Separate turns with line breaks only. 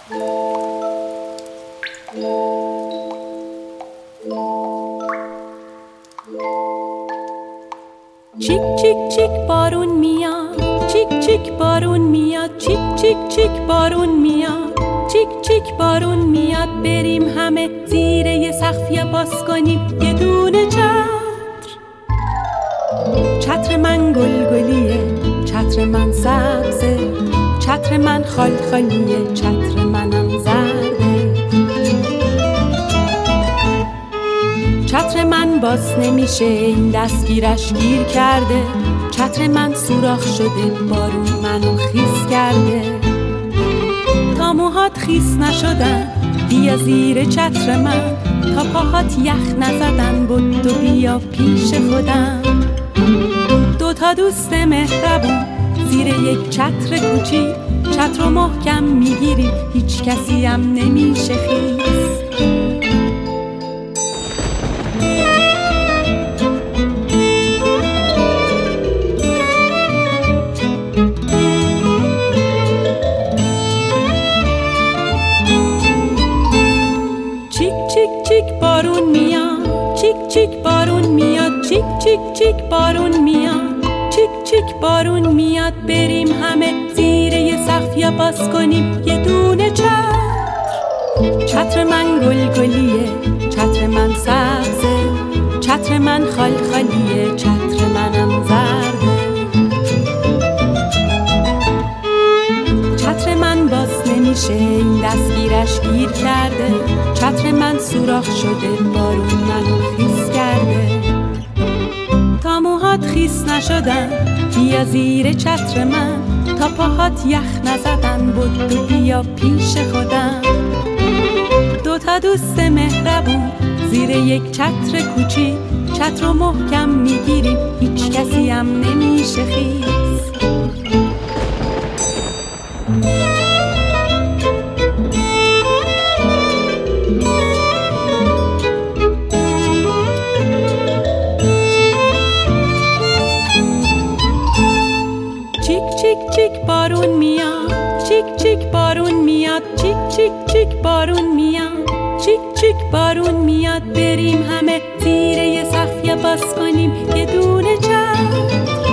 چیک چیک چیک بارون میاد، چیک چیک بارون میاد، چیک چیک چیک بارون میاد، چیک چیک بارون میاد. بریم همه زیر یه سقف یا باز کنیم یه دونه چتر من گلگلیه، چتر من سبزه، چتر من خالخالیه، چتر منم زرده. چتر من باز نمیشه، این دستگیرش گیر کرده. چتر من سوراخ شده، بارون منو خیس کرده. تا موهات خیس نشدن بیا زیر چتر من، تا پاهات یخ نزدن بدو بیا پیش خودم. دوتا دوست مهربون زیر یک چتر کوچی، چتر رو محکم میگیری هیچ کسی هم نمیشه خیس. بارون میاد، چیک چیک بارون میاد، چیک چیک چیک بارون میاد، چیک چیک بارون میاد. بریم همه زیر یه سقف یا باز کنیم یه دونه چتر من گلگلیه، چتر من سبزه، چتر من خالخالیه، چتر منم زرده. چتر من باز نمیشه، این دستگیرش گیر کرده. چتر من سوراخ شده، بارون منو خیس کرده. تا موهات خیس نشدن بیا زیر چتر من، تا پاهات یخ نزدن بدو بیا پیش خودم. دوتا دوست مهربون زیر یک چتر کوچی، چتر رو محکم میگیریم هیچ کسی هم نمیشه خیس. چیک چیک بارون میاد، چیک چیک بارون میاد، چیک چیک چیک بارون میاد، چیک چیک بارون میاد. بریم همه زیر یه سقف یا باز کنیم یه دونه چتر.